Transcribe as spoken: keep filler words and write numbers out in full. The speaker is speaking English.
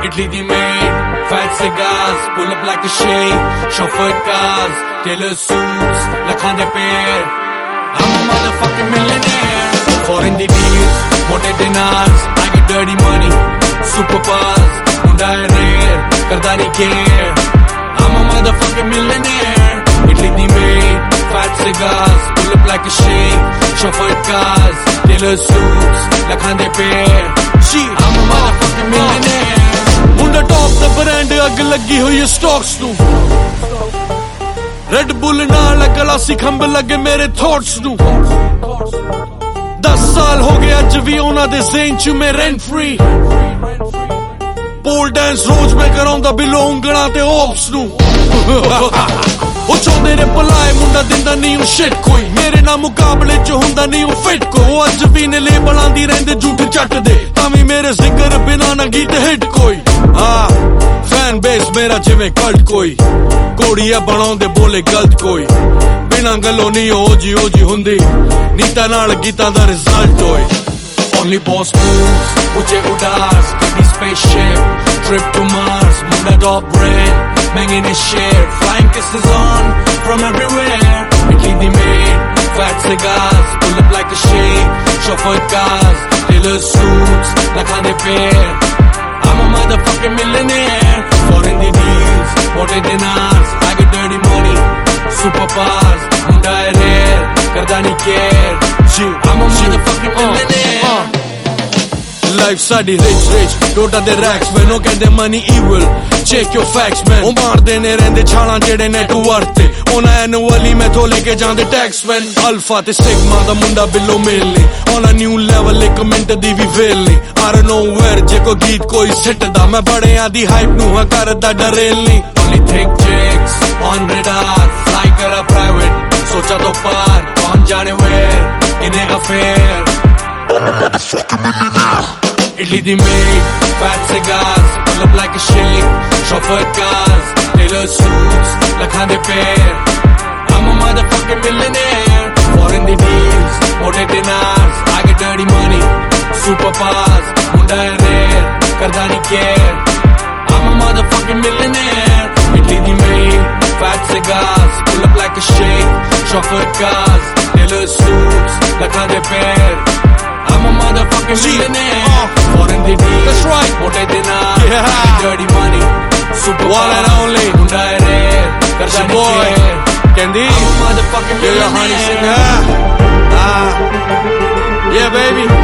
Italy the maid, fat cigars, pull up like a shade, chauffeur cars, tailor suits, lakhande pair. I'm a motherfucking millionaire. Foreign the deals, mote dinars, I get dirty money, super buzz, hunda hai rare, karda nahi care. I'm a motherfucking millionaire. Italy the maid, fat cigars, pull up like a shade, chauffeur cars, tailor suits, lakhande pair. I'm a motherfucking millionaire. Hunda top the brand ag lagi hui stocks nu. Red Bull naal glassi khamba lage mere thoughts nu. दस साल हो गए अज भी उन्हां दे ज़हन च मैं rent free. Pole dance रोज मैं कराउंदा बिलो उंगलां ते ओप्स nu. ओ चोंदे ने भलाए मुंडा दिंदा नहीं ओ shit कोई. मेरे ना मुकाबले च हुंदा नहीं ओ fit कोई. ओ अज भी ने लेबलां दी रहिंदे झूठ चट दे. तामी मेरे जिक्र बिना ना गीत हिट कोई. हाँ फैन बेस मेरा जिवें कल्ट कोई. कोड़िया बनाउंदे बोले गलत कोई. बिना गल्लों नहीं ओजी ओजी हुंदी. नीता नाल गीतां दा रिजल्ट होए. Only boss moves, ऊंचे उड़ास, कभी spaceship, trip to Mars, Munda top brand, banging his shit, flying kisses on from everywhere. Italy the maid, fat cigars, pull up like a shake, chauffeur cars, tailor suits, lakhande pair. I'm a motherfucking millionaire. Foreign the deals, mote dinars, I get dirty money, super bars, munda hai rare, karda nahi care. I'm a motherfucking millionaire. Life sadi rich rich, total the racks, man. No kende money evil. Check your facts, man. O maar dene rende chalan jede net worth. Ona annually me tho leke jande tax, man. Alpha te sigma da munda below milli. On a new level ek mint di vi velli. I don't know where je ko geet koi sit da. Main bade aadi hype nu ha karda darelli. Only thick chicks on radar, fly kara private. Socha to par, kaun jane where. Inhe affair. Italy the maid, fat cigars, pull up like a shake, chauffeur cars, tailor suits, lakhande pair. I'm a motherfucking millionaire. Foreign the deals, mote dinars, I get dirty money, super bars, munda hai rare, karda nahi care. I'm a motherfucking millionaire. Italy the maid, fat cigars, pull up like a shake, chauffeur cars, tailor suits, lakhande pair. I'm a motherfucking millionaire. Uh, Foreign the deal, that's right. Mote dinar, yeah. Dirty money, super one and only. Hunda hai rare, karda nahi care. Candy, I'm a motherfucking millionaire. Yeah, honey, sing, ah, ah, yeah, baby.